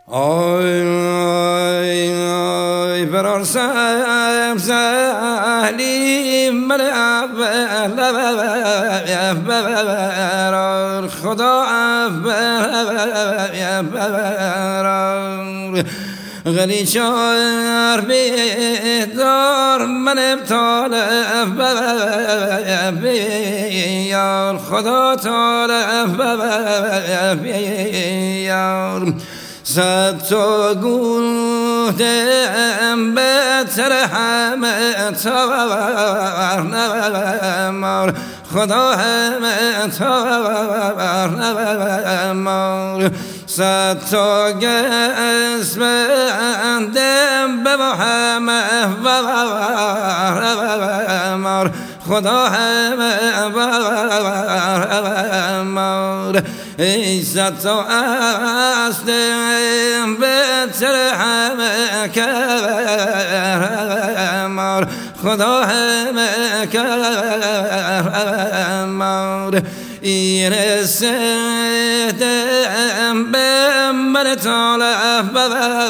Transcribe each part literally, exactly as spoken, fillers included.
آی آی برار سم سهلی من برار خدا برار غلی چار بیدار من ابتال بیار خدا طالب بیار صد تا گوهم بهتر همه تار نمار خدا همه تار نمار صد تا گس بندم به همه مار خدا همه مار ای صد تا استم بهتر همه کرمار خدا همه کرمار این رسیدم به من طالب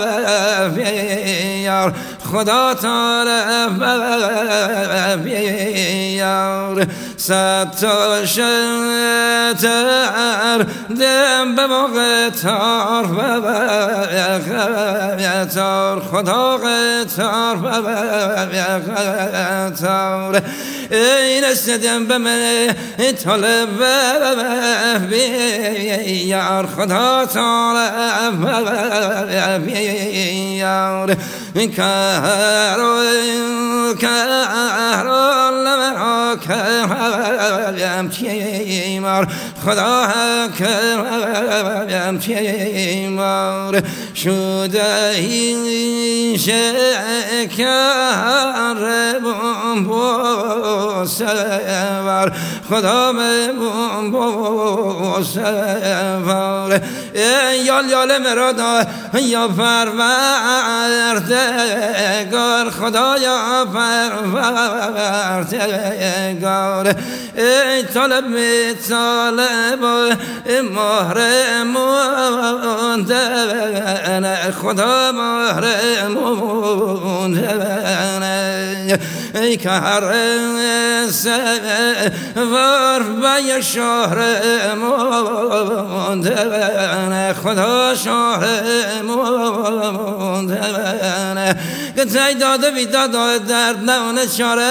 بیار خدا طالب بیار صد تا شتر دم به موقع تار تار خدا قطار تار این رسیدم به من طالب بیار خدا طالب بیار کارو کارو لمرا کرم کیمار خدا کرم کیمار شده این شکر بوم سوار خدا بوم بوم سوار یال یال مرادا یا پروردگار خدا یا پروردگار ای طالب طالب مهر موندن خدا مهر موندن ای کار سوار بای شهر موندن خدا شهر موندن گتای داده بی داده درد نونه چاره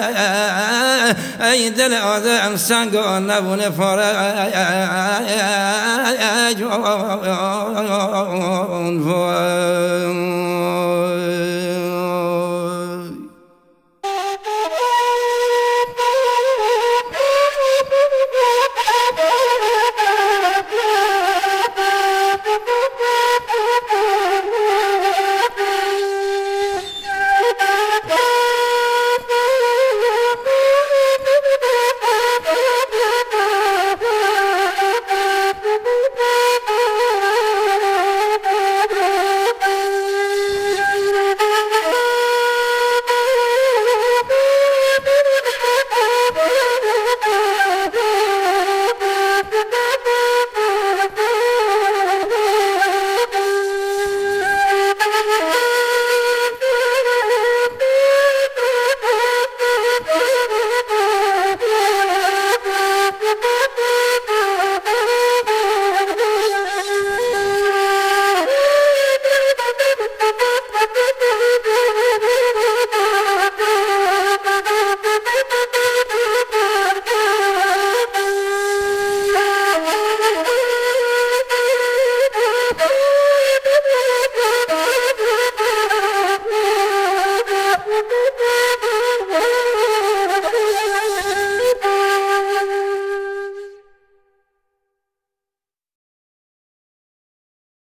ای دل آدم سنگان نبونه پاره جون